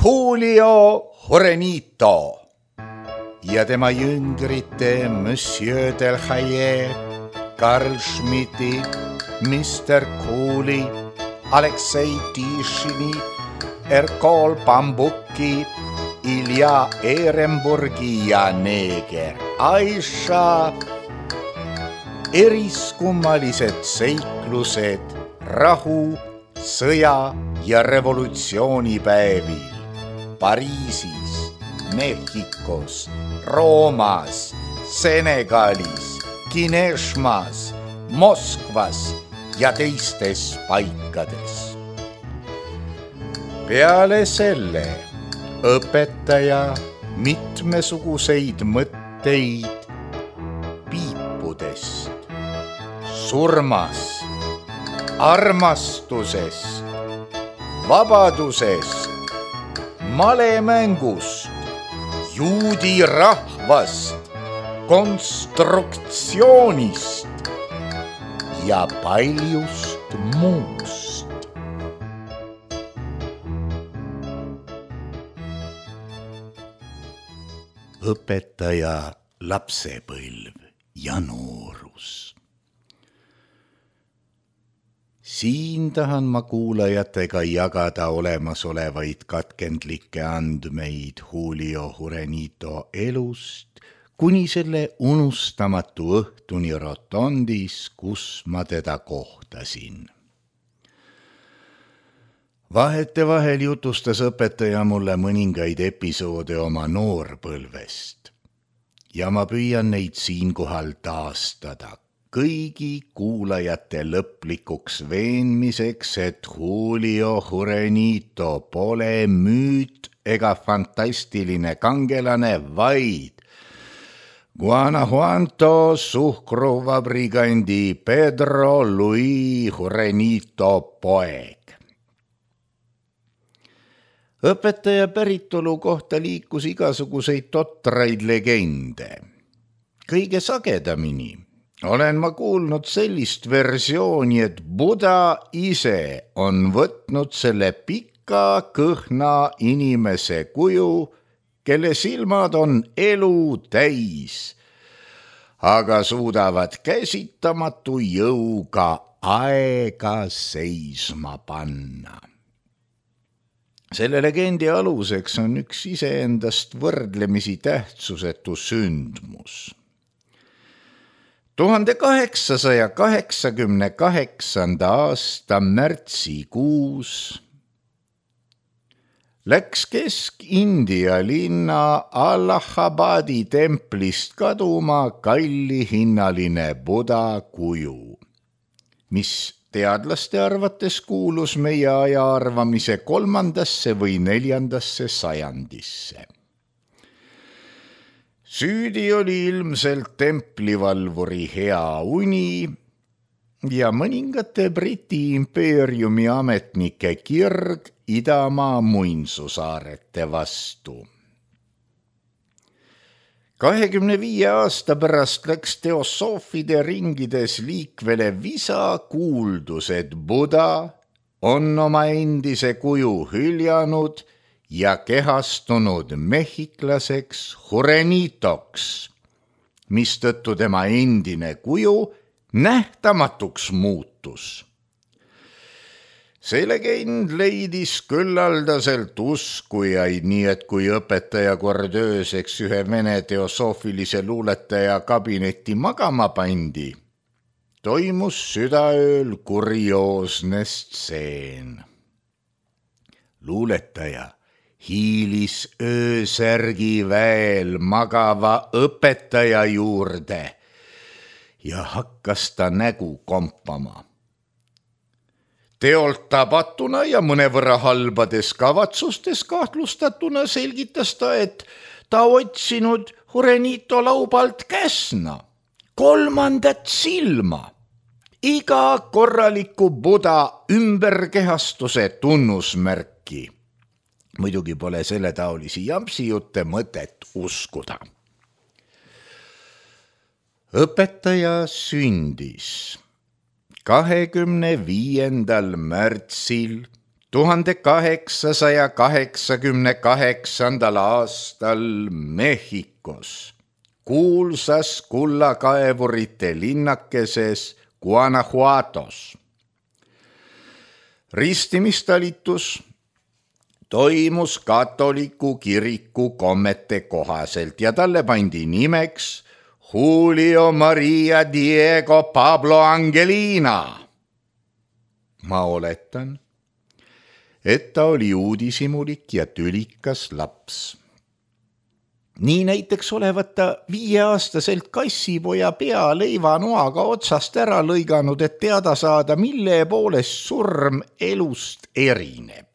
Julio Jurenito ja tema jüngrite Monsieur Delhaye, Karl Schmidti, Mr. Cooley, Aleksei Tishini, Erkol Bambuki, Ilja Ehrenburgi ja neeger Aisha. Eriskummalised seiklused rahu, sõja ja revolutsioonipäevil Pariisis, Mehhikos, Roomas, Senegalis, Kineshmas, Moskvas ja teistes paikades. Peale selle õpetaja mitmesuguseid mõtteid piipudest, surmast, armastusest, vabadusest, malemängust, juudi rahvast, konstruktsioonist ja paljust muust. Õpetaja lapsepõlv ja noorus. Siin tahan ma kuulajatega jagada olemasolevaid katkendlikke andmeid Julio Jurenito elust kuni selle unustamatu õhtuni Rotondis, kus ma teda kohtasin. Vahetevahel jutustas õpetaja mulle mõningaid episoode oma noorpõlvest ja ma püüan neid siinkohal taastada kõigi kuulajate lõplikuks veenmiseks, et Julio Jurenito pole müüt ega fantastiline kangelane, vaid Guanajuato suhkruvabrikandi Pedro Luis Jurenito poeg. Õpetaja päritolu kohta liikus igasuguseid totraid legende. Kõige sagedamini olen ma kuulnud sellist versiooni, et Buda ise on võtnud selle pika kõhna inimese kuju, kelle silmad on elu täis, aga suudavad käsitamatu jõuga aega seisma panna. Selle legendi aluseks on üks iseendast võrdlemisi tähtsusetu sündmus. 1888. aasta märtsikuus läks Kesk-India linna Allahabadi templist kaduma kallihinnaline Buda kuju, mis teadlaste arvates kuulus meie aja arvamise 3. või 4. sajandisse. Süüdi oli ilmselt templivalvuri hea uni ja mõningate Briti impeeriumi ametnike kirg Idamaa muinsusaarete vastu. 25 aasta pärast läks teosoofide ringides liikvele visa kuuldus, et Buda on oma endise kuju hüljanud ja kehastunud mehhiklaseks Jurenitoks, mistõttu tema endine kuju nähtamatuks muutus. See legend leidis küllaldaselt uskujaid, nii et kui õpetaja kord ööseks ühe vene teosoofilise luuletaja kabinetti magama pandi, toimus südaööl kurioosne stseen. Luuletaja hiilis öösärgi väel magava õpetaja juurde ja hakkas ta nägu kompama. Teolt tabatuna ja mõnevõrra halbades kavatsustes kahtlustatuna selgitas ta, et ta otsinud Jurenito laubalt käsna, 3. silma, iga korraliku Buda ümberkehastuse tunnusmärki. Muidugi pole selle taolisi jampsijutte mõtet uskuda. Õpetaja sündis 25. märtsil 1888. aastal Mehhikos, kuulsas kullakaevurite linnakeses Guanajuatos. Ristimistalitus toimus katoliku kiriku kommete kohaselt ja talle pandi nimeks Julio Maria Diego Pablo Angelina. Ma oletan, et ta oli uudishimulik ja tülikas laps. Nii näiteks olevat ta 5-aastaselt kassipoja pea leivanoaga otsast ära lõiganud, et teada saada, mille poolest surm elust erineb.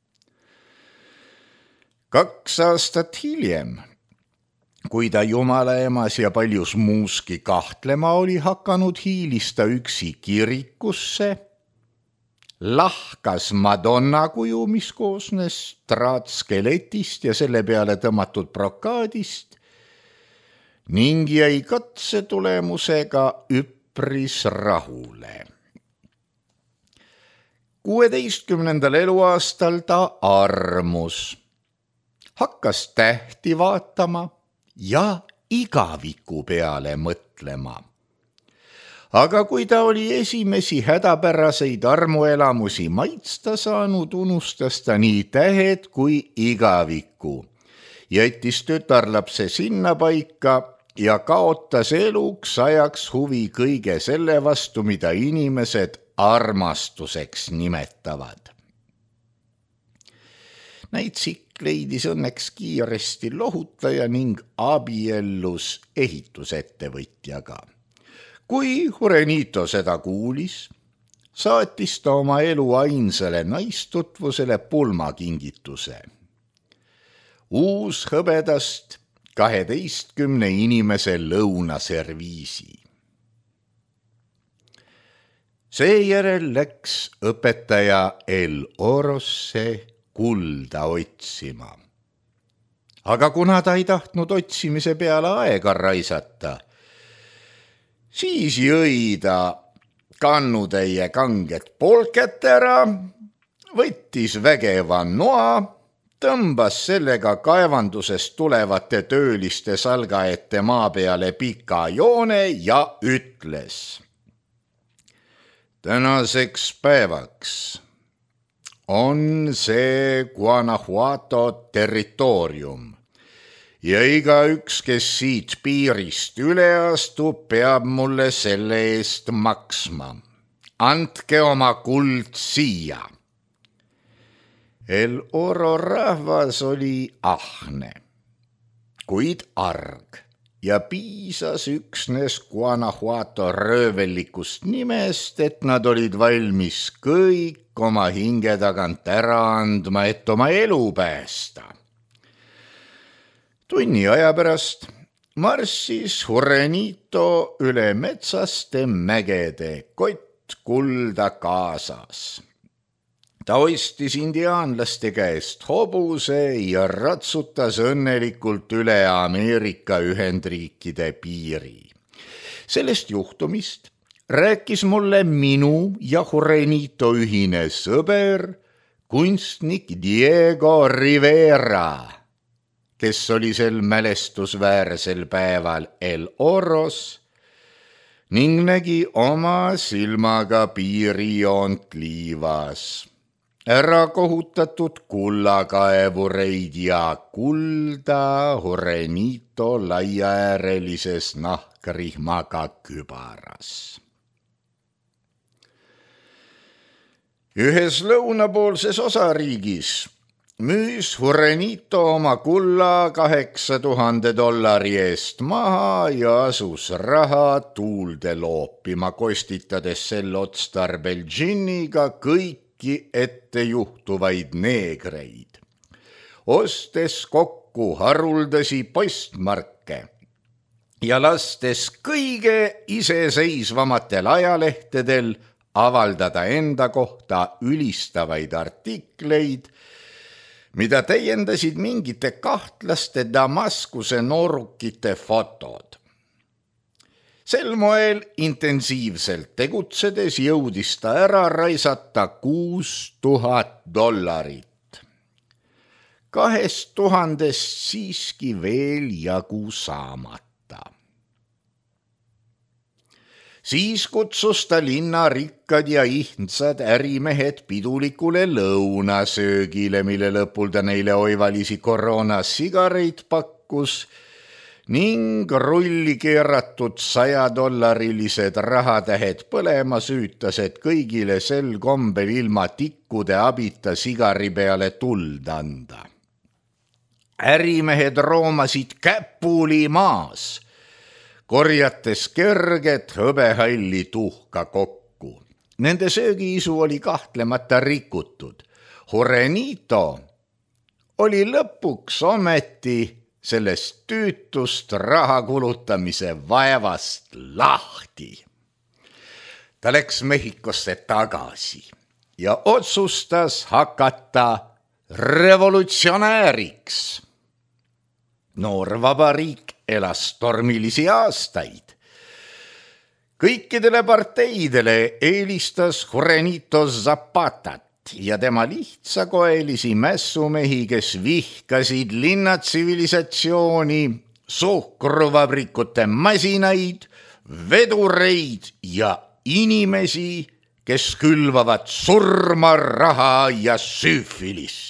2 aastat hiljem, kui ta jumalaemas ja paljus muuski kahtlema oli hakanud, hiilis ta üksi kirikusse, lahkas Madonna kuju, mis koosnes traatskeletist ja selle peale tõmmatud brokaadist ning jäi katse tulemusega üpris rahule. 16. eluaastal ta armus, hakkas tähti vaatama ja igaviku peale mõtlema. Aga kui ta oli esimesi hädapäraseid armuelamusi maitsta saanud, unustas ta nii tähed kui igaviku, jättis tütarlapse sinna paika ja kaotas eluks ajaks huvi kõige selle vastu, mida inimesed armastuseks nimetavad. Näitsik leidis õnneks kiiresti lohutaja ning abiellus ehitusettevõtjaga. Kui Jurenito seda kuulis, saatis ta oma elu ainsale naistutvusele pulmakingituse. Uus hõbedast 12 inimese lõunaserviisi. Seejärel läks õpetaja El Orosse kulda otsima. Aga kuna ta ei tahtnud otsimise peale aega raisata, siis jõi ta kannutäie kanget polket ära, võttis vägeva noa, tõmbas sellega kaevandusest tulevate tööliste salga ette maa peale pika joone ja ütles: tänaseks päevaks on see Guanajuato territoorium ja igaüks, kes siit piirist üle astub, peab mulle selle eest maksma. Andke oma kuld siia. El Oro rahvas oli ahne, kuid arg ja piisas üksnes Guanajuato röövellikust nimest, et nad olid valmis kõik oma hinge tagant ära andma, et oma elu päästa. Tunni aja pärast marssis Jurenito üle metsaste mägede, kott kulda kaasas. Ta ostis indiaanlaste käest hobuse ja ratsutas õnnelikult üle Ameerika Ühendriikide piiri. Sellest juhtumist rääkis mulle minu ja Jurenito ühine sõber, kunstnik Diego Rivera, kes oli sel mälestusväärsel päeval El Oros ning nägi oma silmaga piirijoont liivas, ära kohutatud kullakaevureid ja kulda Jurenito laiaäärelises nahkrihmaga kübaras. Ühes lõunapoolses osariigis müüs Jurenito oma kulla $8000 eest maha ja asus raha tuulde loopima, kostitades sel otstarbel džinniga kõiki ettejuhtuvaid neegreid, ostes kokku haruldasi postmarke ja lastes kõige iseseisvamatel ajalehtedel avaldada enda kohta ülistavaid artikleid, mida täiendasid mingite kahtlaste Damaskuse noorukite fotod. Sel moel intensiivselt tegutsedes jõudis ta ära raisata $6000. 2000 siiski veel jagu saamata. Siis kutsus ta linna rikkad ja ihnsad ärimehed pidulikule lõunasöögile, mille lõpul ta neile oivalisi koroonasigareid pakkus ning rulli keeratud $100 rahatähed põlema süütas, et kõigile sel kombel ilma tikkude abita sigari peale tuld anda. Ärimehed roomasid käpuli maas, korjates kerget hõbehalli tuhka kokku. Nende söögiisu oli kahtlemata rikutud. Jurenito oli lõpuks ometi sellest tüütust raha kulutamise vaevast lahti. Ta läks Mehhikosse tagasi ja otsustas hakata revolutsionääriks. Noor vabariik elas tormilisi aastaid. Kõikidele parteidele eelistas Jurenito Zapatat ja tema lihtsakoelisi mässumehi, kes vihkasid linnatsivilisatsiooni, suhkruvabrikute masinaid, vedureid ja inimesi, kes külvavad surma, raha ja süüfilist.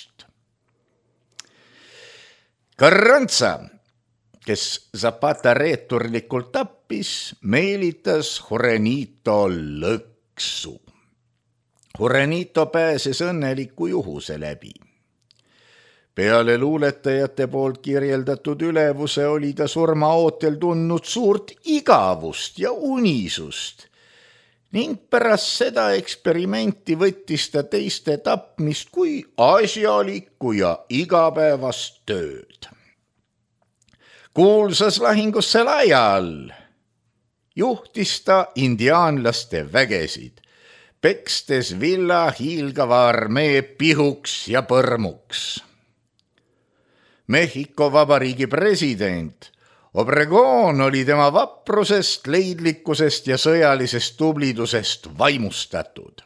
Carranza, kes Zapata reeturlikult tappis, meelitas Jurenito lõksu. Jurenito pääses õnneliku juhuse läbi. Peale luuletajate poolt kirjeldatud ülevuse oli ta surmaootel tundnud suurt igavust ja unisust ning pärast seda eksperimenti võttis ta teiste tapmist kui asjalikku ja igapäevast tööd. Kuulsas lahingus Celaya all juhtis ta indiaanlaste vägesid, pekstes villa hiilgava armee pihuks ja põrmuks. Mehhiko Vabariigi president Obregón oli tema vaprusest, leidlikkusest ja sõjalisest tublidusest vaimustatud.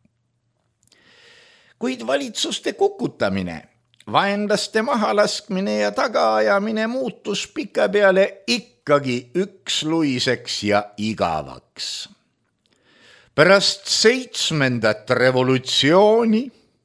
Kuid valitsuste kukutamine, vaenlaste mahalaskmine ja tagaajamine muutus pikapeale ikkagi üksluiseks ja igavaks. Pärast 7. revolutsiooni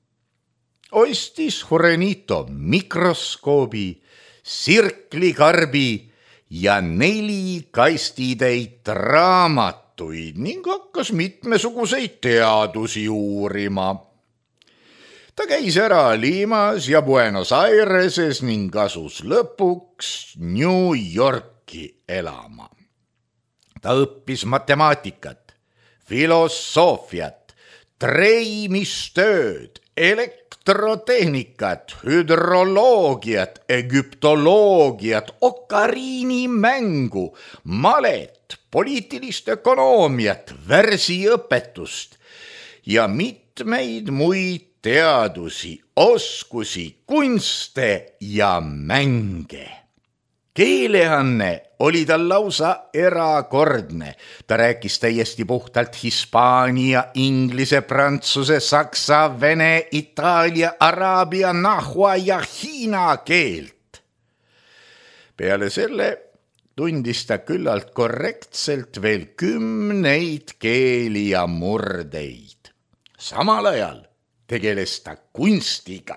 ostis Jurenito mikroskoobi, sirklikarbi ja 4 kastitäit raamatuid ning hakkas mitmesuguseid teadusi uurima. Ta käis ära Limas ja Buenos Aireses ning asus lõpuks New Yorki elama. Ta õppis matemaatikat, filosoofiat, treimistööd, elektrotehnikat, hüdroloogiat, egüptoloogiat, okariinimängu, malet, poliitilist ökonoomiat, värsiõpetust ja mitmeid muid teadusi, oskusi, kunste ja mänge. Keeleanne oli tal lausa erakordne. Ta rääkis täiesti puhtalt hispaania, inglise, prantsuse, saksa, vene, itaalia, araabia, nahua ja hiina keelt. Peale selle tundis ta küllalt korrektselt veel 10 keeli ja murdeid. Samal ajal tegeles ta kunstiga.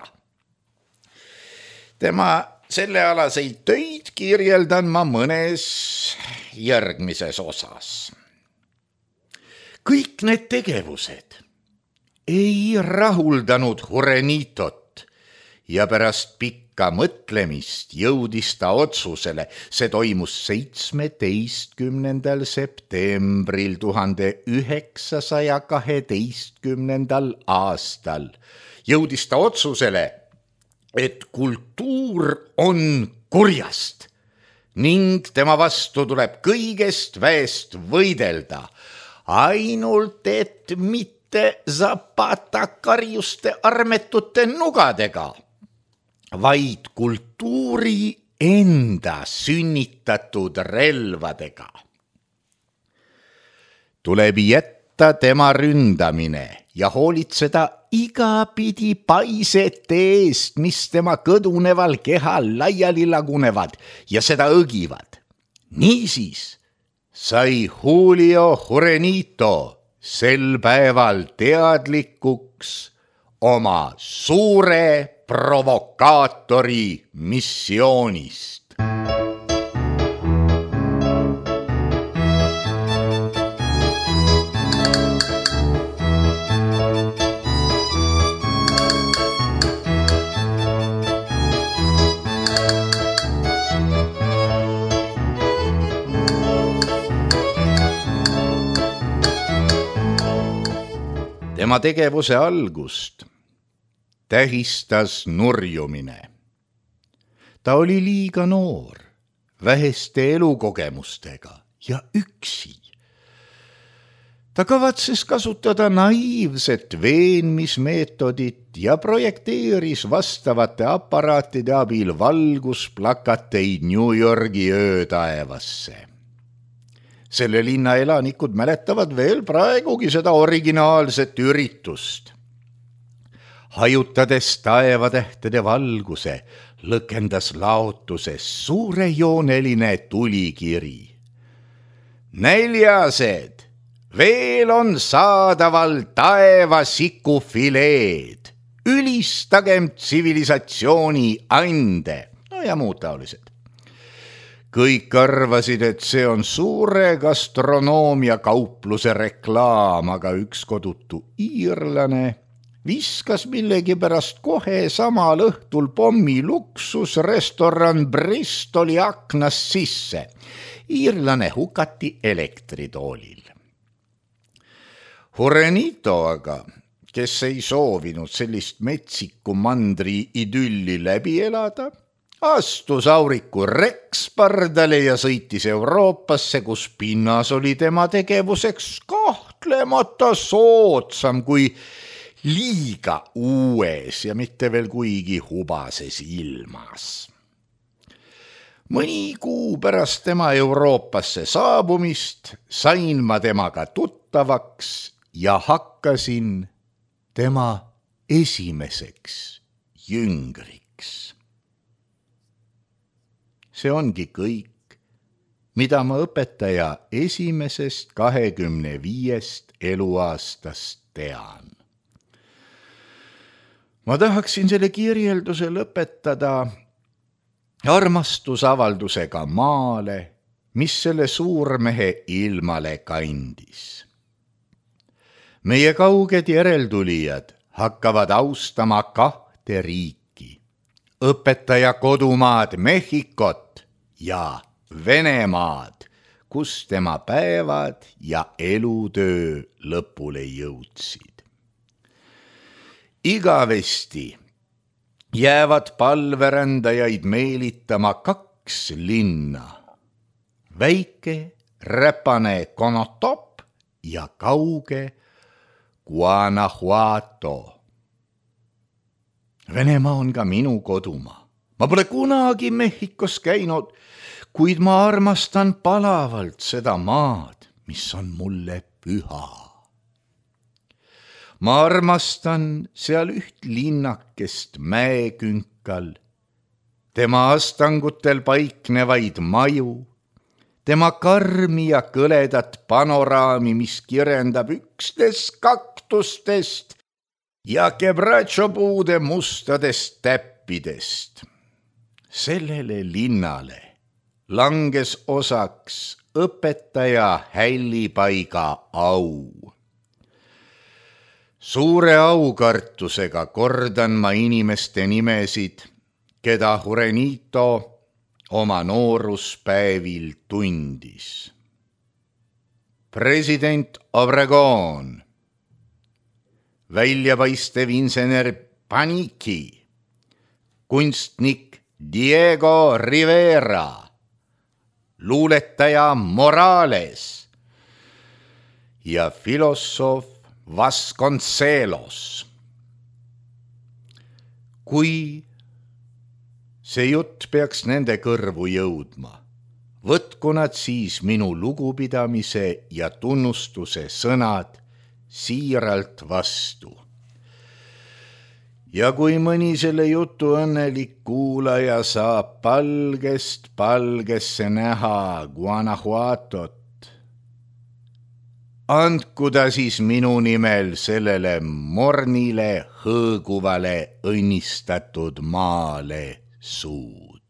Tema sellealaseid töid kirjeldan ma mõnes järgmises osas. Kõik need tegevused ei rahuldanud Jurenitot ja pärast pikka mõtlemist jõudis ta otsusele. See toimus 17. septembril 1912. aastal. Jõudis ta otsusele, et kultuur on kurjast ning tema vastu tuleb kõigest väest võidelda, ainult et mitte Zapata karjuste armetute nugadega, vaid kultuuri enda sünnitatud relvadega. tuleb jätta tema ründamine ja hoolitseda igapidi paisete eest, mis tema kõduneval kehal laiali lagunevad ja seda õgivad. Niisiis sai Julio Jurenito sel päeval teadlikuks oma suure provokaatori missioonist. Tema tegevuse algust tähistas nurjumine. Ta oli liiga noor, väheste elukogemustega ja üksi. Ta kavatses kasutada naiivset veenmismeetodit ja projekteeris vastavate aparaatide abil valgusplakateid New Yorgi öötaevasse. Selle linna elanikud mäletavad veel praegugi seda originaalset üritust. Hajutades taevatähtede valguse, lõkendas laotuses suurejooneline tulikiri. Näljased, veel on saadaval taevasikufileed. Ülistagem tsivilisatsiooni ande. No ja muud taolised. Kõik arvasid, et see on suure gastronoomia kaupluse reklaam, aga üks kodutu iirlane viskas millegipärast kohe samal õhtul pommi luksusrestoran Bristoli aknast sisse. Iirlane hukati elektritoolil. Jurenito aga, kes ei soovinud sellist metsiku mandri idülli läbi elada, astus auriku rekspardale ja sõitis Euroopasse, kus pinnas oli tema tegevuseks kahtlemata soodsam kui liiga uues ja mitte veel kuigi hubases ilmas. Mõni kuu pärast tema Euroopasse saabumist sain ma temaga tuttavaks ja hakkasin tema esimeseks jüngriks. See ongi kõik, mida ma õpetaja esimesest 25 eluaastast tean. Ma tahaksin selle kirjelduse lõpetada armastusavaldusega maale, mis selle suurmehe ilmale kandis. Meie kauged järeltulijad hakkavad austama 2 riiki, õpetaja kodumaad Mehhikot ja Venemaad, kus tema päevad ja elutöö lõpule jõudsid. Igavesti jäävad palverändajaid meelitama 2 linna, väike räpane Konotop ja kauge Guanajuato. Venemaa on ka minu kodumaa. Ma pole kunagi Mehhikos käinud, kuid ma armastan palavalt seda maad, mis on mulle püha. Ma armastan seal üht linnakest mäekünkal, tema astangutel paiknevaid maju, tema karmi ja kõledat panoraami, mis kirendab üksnes kaktustest ja quebrachopuude mustadest täppidest. Sellele linnale langes osaks õpetaja hällipaiga au. Suure aukartusega kordan ma inimeste nimesid, keda Jurenito oma nooruspäevil tundis. President Obregón, väljapaistev insener Paniki, kunstnik Diego Rivera, luuletaja Morales ja filosoof Vasconcelos. Kui see jutt peaks nende kõrvu jõudma võtku nad siis minu lugupidamise ja tunnustuse sõnad siiralt vastu. Ja kui mõni selle jutu õnnelik kuulaja saab palgest palgesse näha Guanajuatot, andku ta siis minu nimel sellele mornile hõõguvale õnnistatud maale suud.